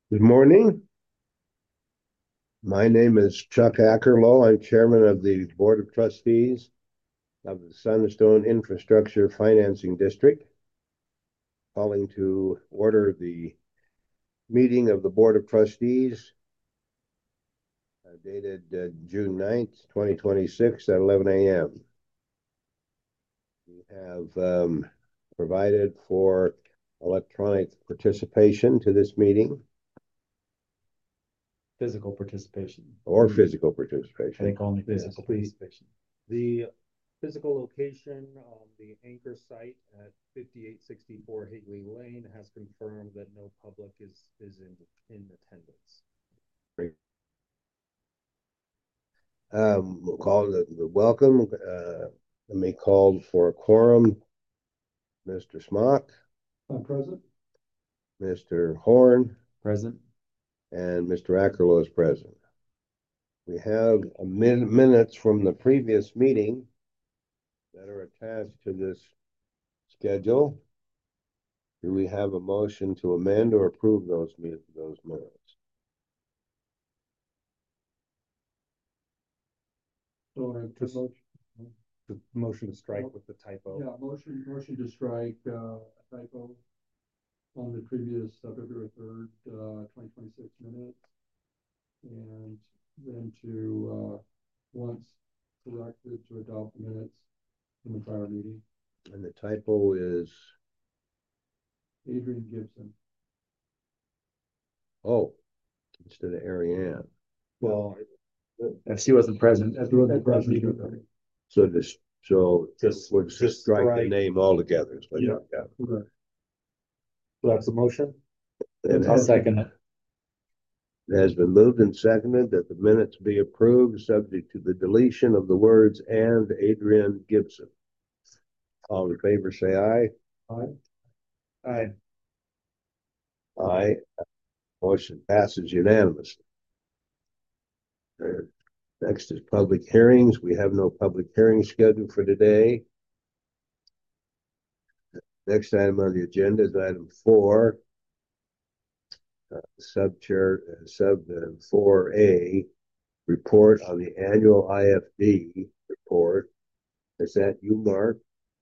Good morning. My name is Chuck Ackerlow. I'm chairman of the Board of Trustees of the Sunstone Infrastructure Financing District, calling to order the meeting of the Board of Trustees dated June 9th, 2026 at 11 a.m. We have provided for electronic participation to this meeting Physical participation. or physical I participation. think only physical participation. The physical location on the anchor site at 5864 Higley Lane has confirmed that no public is in attendance. We'll call the welcome. Let me call for a quorum. Mr. Smock, I'm present. Mr. Horn, Present. and Mr. Ackerlow is present. We have minutes from the previous meeting that are attached to this schedule. Do we have a motion to amend or approve those minutes? So the motion to strike with the typo. Yeah, motion to strike a typo on the previous February 3rd, 2026 minutes. And then to once corrected to adopt the minutes from the prior meeting. And the typo is Adrian Gibson. oh, instead of Ariane. Well, If she wasn't present, So we'll just strike the name altogether. So, Yeah. Correct. that's a motion. I'll second it. It has been moved and seconded that the minutes be approved, subject to the deletion of the words "and Adrian Gibson." All in favor, say aye. Aye. Aye. Motion passes unanimously. Next is public hearings. We have no public hearings scheduled for today. Next item on the agenda is item 4, sub 4A, report on the annual IFD report. Is that you, Mark?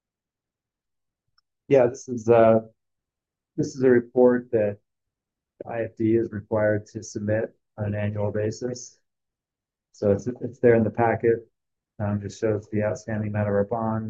Yeah, this is a report that IFD is required to submit on an annual basis. So it's there in the packet. Just shows the outstanding amount of our bond,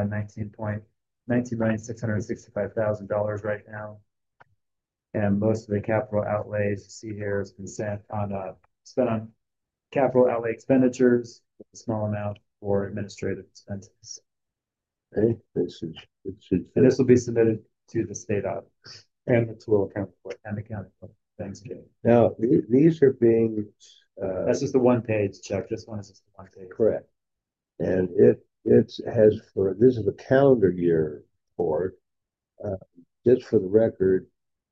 $19,665,000 right now. And most of the capital outlays you see here has been spent on capital outlay expenditures, with a small amount for administrative expenses. Okay, And this will be submitted to the state audit And the will account for it. and the county. Thanks, Jay. now these are being That's just the one page, Chuck. This one is just the one page. correct, and it has for this is a calendar year report. Just for the record,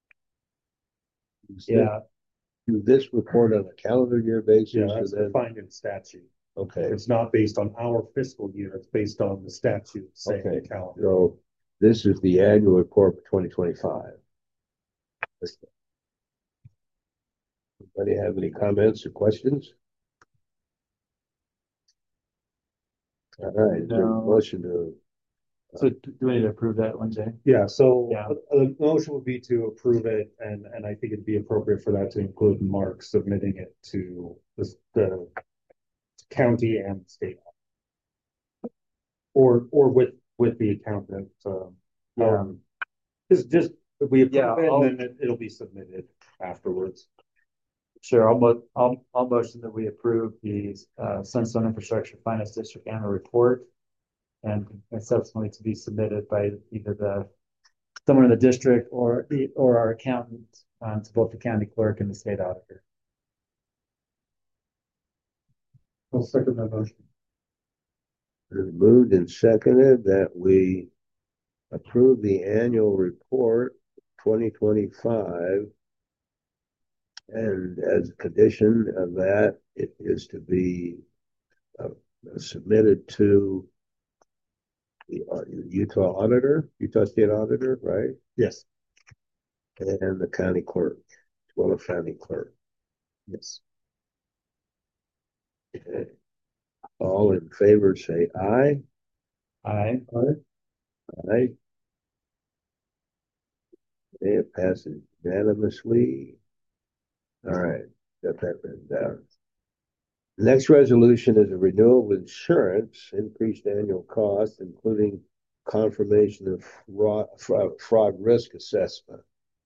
Yeah, do this report on a calendar year basis? Yeah, that's defined in statute. Okay. It's not based on our fiscal year, it's based on the statute saying Okay. the calendar. So this is the annual report for 2025. Anybody have any comments or questions? All right, No. motion to. so do we need to approve that one, Jay? Yeah, so Yeah. the motion would be to approve it, and I think it'd be appropriate for that to include Mark submitting it to the county and state. Or with the accountant, just we approve Yeah, it, and then it'll be submitted afterwards. Sure, I'll motion that we approve the Sunstone Infrastructure Finance District annual report and subsequently to be submitted by either someone in the district or our accountant to both the county clerk and the state auditor. I'll second that motion. Moved and seconded that we approve the annual report 2025. And as a condition of that, it is to be submitted to the Utah State Auditor, right? Yes. And the county clerk. Twilla County Clerk. Yes. Okay. All in favor, say aye. Aye. Aye. Okay, it passes unanimously. All right, got that written down. The next resolution is a renewal of insurance, increased annual cost, including confirmation of fraud risk assessment.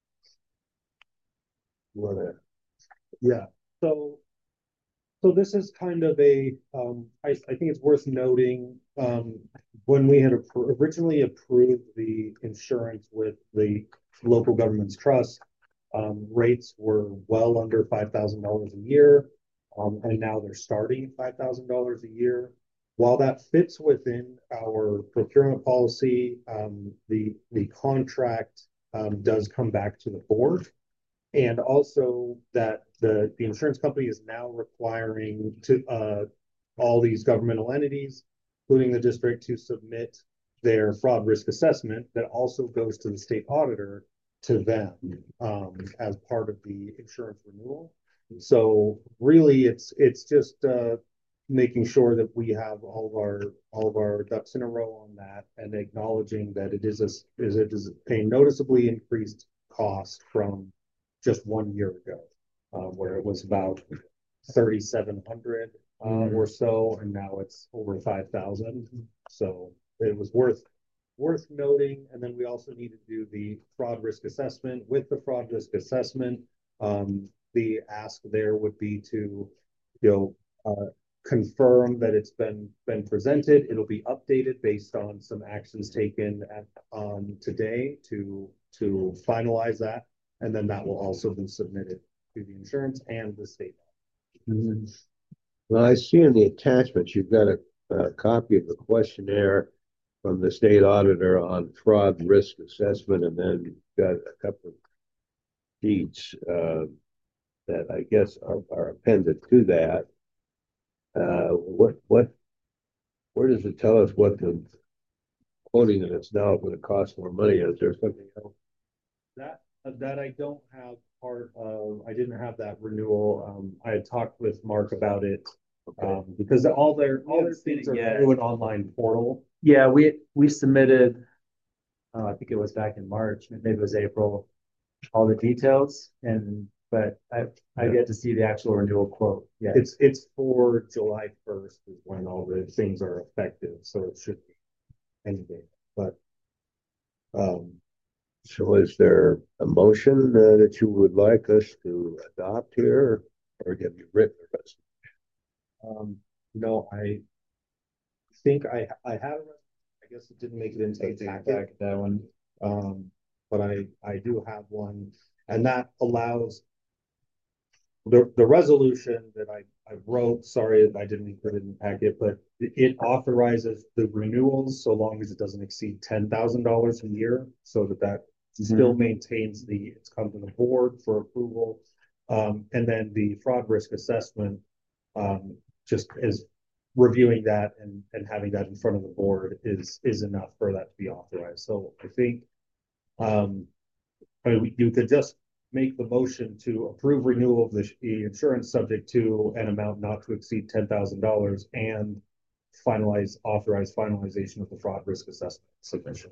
You wanna, Yeah, so, so this is kind of a, I think it's worth noting, when we had originally approved the insurance with the local government's trust, rates were well under $5,000 a year. And now they're starting $5,000 a year. While that fits within our procurement policy, the contract, does come back to the board. And also that the insurance company is now requiring to, all these governmental entities, including the district, to submit their fraud risk assessment that also goes to the state auditor to them, as part of the insurance renewal. So really, it's just making sure that we have all of our ducks in a row on that, and acknowledging that it is a noticeably increased cost from just 1 year ago, where it was about 3,700 or so, and now it's over 5,000. So it was worth noting. And then we also need to do the fraud risk assessment. With the fraud risk assessment, the ask there would be to, confirm that it's been presented. It'll be updated based on some actions taken at today to finalize that, and then that will also be submitted to the insurance and the state. well, I see in the attachments, you've got a copy of the questionnaire from the state auditor on fraud risk assessment, and then you've got a couple of sheets that I guess are appended to that. Where does it tell us what the quoting that it's now going to cost more money? Is there something else? That I don't have part of. I didn't have that renewal. I had talked with Mark about it, because all their things are through an online portal. Yeah, we submitted, I think it was back in March, maybe it was April, all the details, but I get to see the actual renewal quote. Yeah. It's for July 1st is when all the things are effective, so it should be any day. But So is there a motion that you would like us to adopt here, or have you written the rest? no, I think I have. I guess it didn't make it into the packet. That one. But I do have one, and that allows the resolution that I wrote. Sorry, I didn't include it in the packet, but it authorizes the renewals so long as it doesn't exceed $10,000 a year, so that still maintains it's come to the board for approval. And then the fraud risk assessment, just is reviewing that and having that in front of the board is enough for that to be authorized. So I think, you could just make the motion to approve renewal of the insurance subject to an amount not to exceed $10,000 and authorize finalization of the fraud risk assessment submission.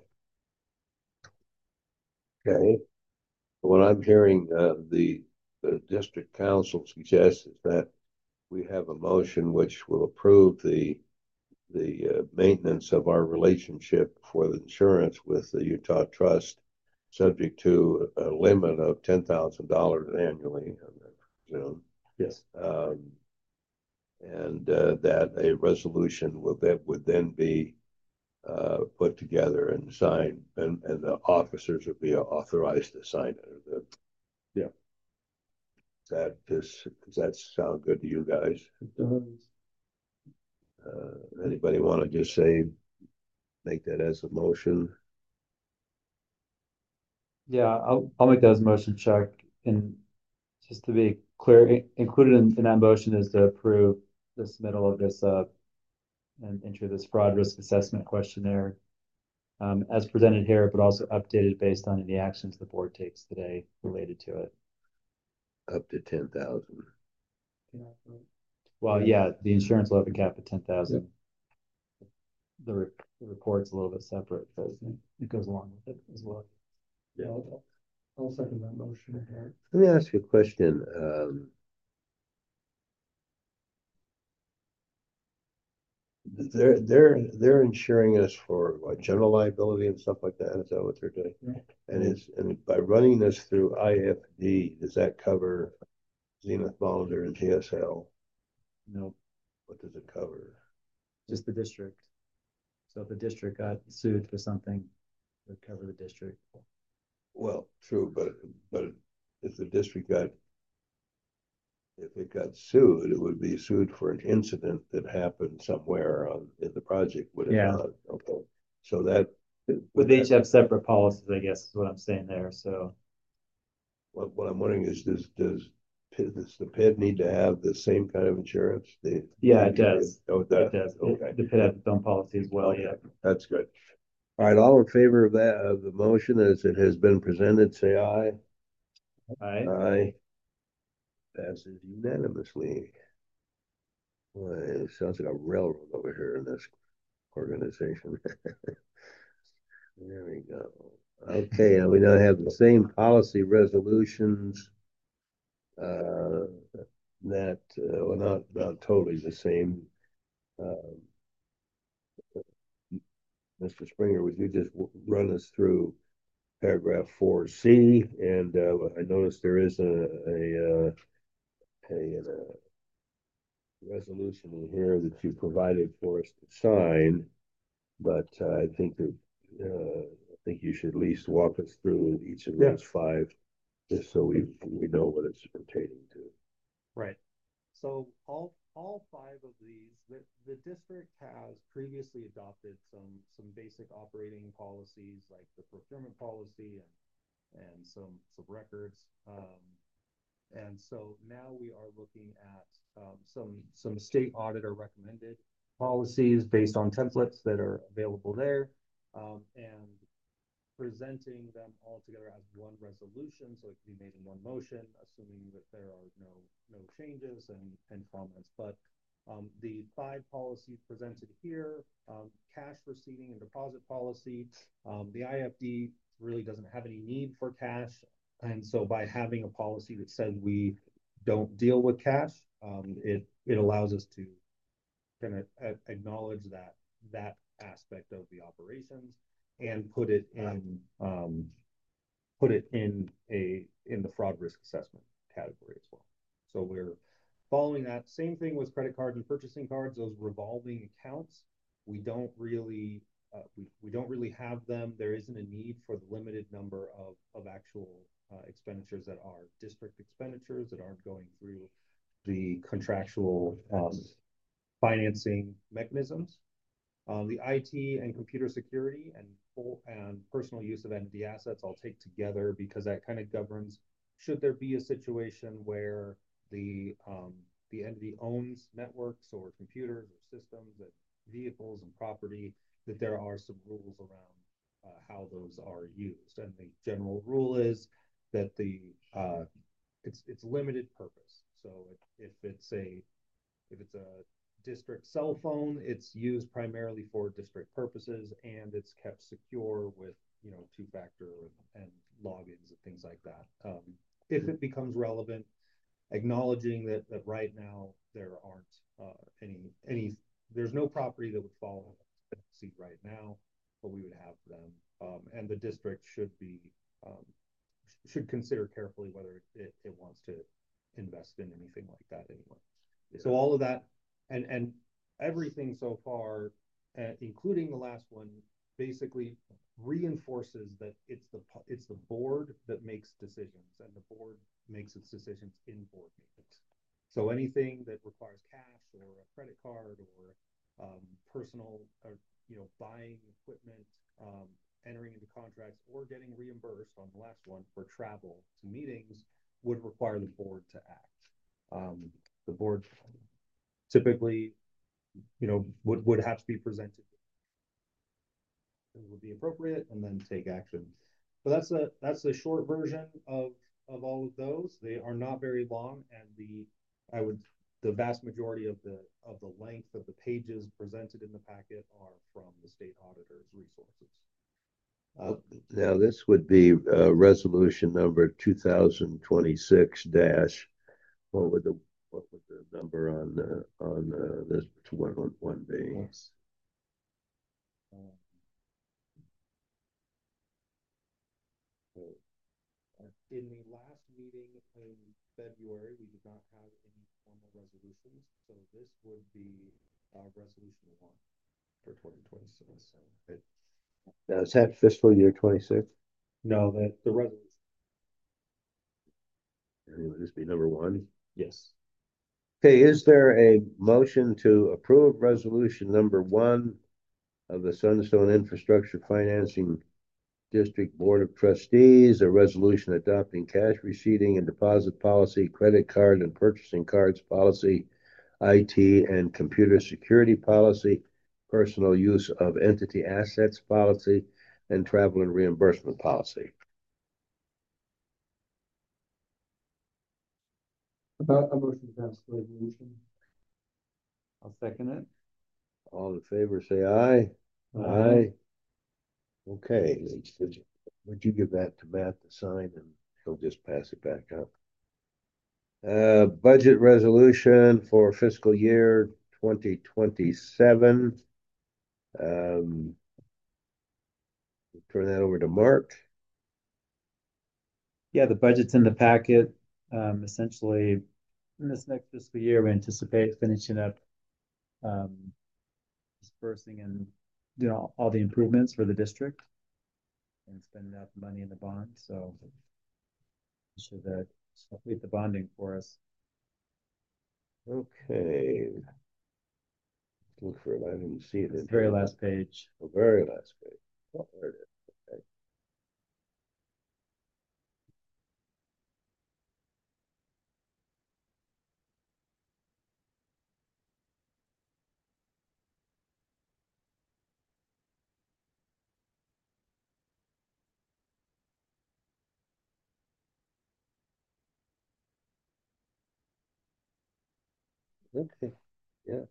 Okay. What I'm hearing the district council suggest is that we have a motion which will approve the maintenance of our relationship for the insurance with the Utah Trust, subject to a limit of $10,000 annually. Yes. And that a resolution would then be put together and signed, and the officers would be authorized to sign it. Yeah. Does that sound good to you guys? It does. Anybody want to just make that as a motion? Yeah, I'll make that as a motion, Chuck. And just to be clear, included in that motion is to approve the submittal of this and enter this fraud risk assessment questionnaire, as presented here, but also updated based on any actions the board takes today related to it. up to 10,000. Well, yeah, the insurance will have a cap of 10,000. The report's a little bit separate, but it goes along with it as well. Yeah, I'll second that motion. Let me ask you a question. They're insuring us for what, general liability and stuff like that. Is that what they're doing? Yeah. And by running this through IFD, does that cover Zenith Monitor and GSL? Nope, What does it cover? just the district. So if the district got sued for something, it would cover the district. Well, true, but if the district got if it got sued, it would be sued for an incident that happened somewhere in the project, would it Yeah. not? Okay. So that But they each have separate policies, I guess, is what I'm saying there. So what I'm wondering is does the PID need to have the same kind of insurance? yeah, it does. Oh, it It does. does. Okay. The PID has its own policy as well. Okay. Yeah. That's good. All right, all in favor of that, of the motion as it has been presented, say aye. All right. Aye. Passes unanimously. Boy, it sounds like a railroad over here in this organization. There we go. Okay, and we now have the same policy resolutions. That well, not totally the same. Mr. Springer, would you just run us through paragraph 4C? And I noticed there is a resolution in here that you provided for us to sign, but I think that I think you should at least walk us through each of those five, just so we know what it's pertaining to. Right. So all five of these, the district has previously adopted some basic operating policies like the procurement policy and some records. And so now we are looking at some state auditor recommended policies based on templates that are available there, and presenting them all together as one resolution, so it can be made in one motion, assuming that there are no changes and comments. But the five policies presented here, cash receiving and deposit policy, the IFD really doesn't have any need for cash. And so by having a policy that says we don't deal with cash, it allows us to kind of acknowledge that aspect of the operations and put it in the fraud risk assessment category as well. So we're following that same thing with credit cards and purchasing cards, those revolving accounts. We don't really have them. There isn't a need for the limited number of actual expenditures that are district expenditures that aren't going through the contractual financing mechanisms. The IT and computer security and personal use of entity assets I'll take together because that kind of governs should there be a situation where the entity owns networks or computers or systems and vehicles and property, that there are some rules around how those are used. And the general rule is that it's limited purpose. So if it's a district cell phone, it's used primarily for district purposes and it's kept secure with two-factor and logins and things like that. If it becomes relevant, acknowledging that right now there aren't there's no property that would fall in the seat right now, but we would have them, and the district should consider carefully whether it wants to invest in anything like that anyway. So all of that and everything so far, including the last one, basically reinforces that it's the board that makes decisions, and the board makes its decisions in board meetings. So anything that requires cash or a credit card or personal or buying equipment, entering into contracts or getting reimbursed on the last one for travel to meetings would require the board to act. The board typically, would have to be presented. It would be appropriate and then take action. But that's the short version of of all of those. They are not very long, and the vast majority of the length of the pages presented in the packet are from the state auditor's resources. Now, this would be resolution number 2026 dash. What would the number on this one be? In the last meeting in February, we did not have any formal resolutions, so this would be resolution 1 for 2026. Now, is that fiscal year 26? No, the resolution. Would this be number 1? Yes. Okay, is there a motion to approve resolution number 1 of the Sunstone Infrastructure Financing District Board of Trustees, a resolution adopting cash receipting and deposit policy, credit card and purchasing cards policy, IT and computer security policy, personal use of entity assets policy, and travel and reimbursement policy? About a motion to pass the resolution. I'll second it. All in favor, say aye. Aye. Okay, would you give that to Matt to sign, and he'll just pass it back up? Budget resolution for fiscal year 2027. Turn that over to Mark. Yeah, the budget's in the packet. Essentially, in this next fiscal year, we anticipate finishing up dispersing and all the improvements for the district and spending out the money in the bond. So we should complete the bonding for us. Okay. Look for it. I didn't see it. It's the very last page. The very last page. Oh, there it is. Okay. Okay. Yeah.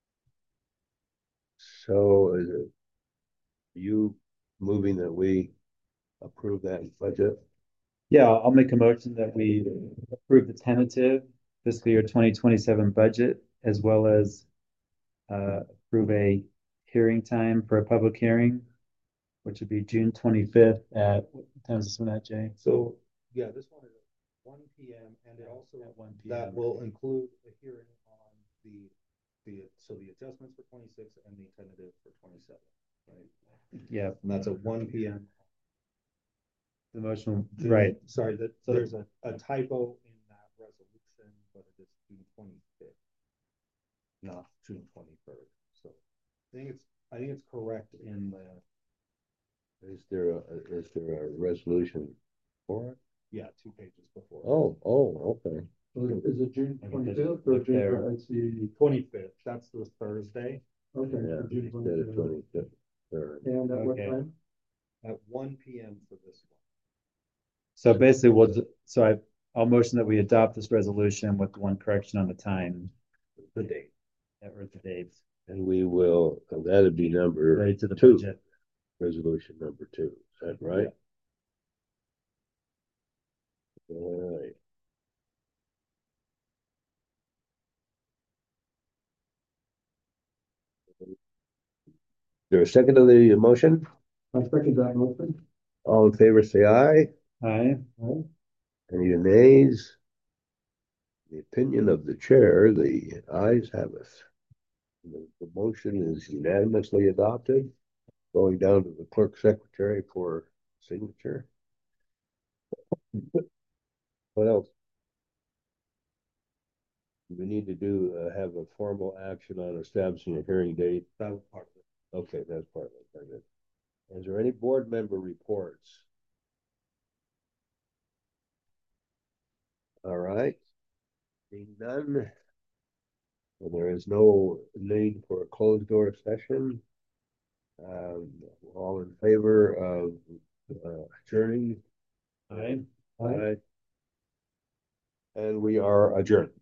So is it you moving that we approve that budget? Yeah, I'll make a motion that we approve the tentative fiscal year 2027 budget, as well as approve a hearing time for a public hearing, which would be June 25th at, what time is this one at, Jay? So, yeah, this one is at 1 p.m. and it also At 1 that p.m. will include a hearing on the adjustments for 26 and the tentative for 27, right? Yeah, And that's at 1 p.m. the motion, right. Sorry, So there's a typo in that resolution, but it is June 25th, not June 23rd. So I think it's correct in the Is there a resolution for it? 2 pages before. Oh, okay. So is it June I can just 25th or look there. June, it's the, 25th. That's the Thursday okay, Yeah, so June instead of 25th. 23rd. And at what Okay. time? at 1 p.m. for this one. So basically, I'll motion that we adopt this resolution with one correction on the time. The date. Or the date. And we will, that'd be number Related to the 2, budget. resolution number 2. Is that right? All right. Is there a second to the motion? I second that motion. All in favor, say aye. Aye. Aye. Any nays? The opinion of the chair, the ayes have it. The motion is unanimously adopted. Going down to the clerk secretary for signature. What else? We need to do have a formal action on establishing a hearing date. That was part of it. Okay, that's part of it. Very good. Is there any board member reports? All right. Being none. And there is no need for a closed door session. All in favor of adjourning? Aye. Aye. and we are adjourned.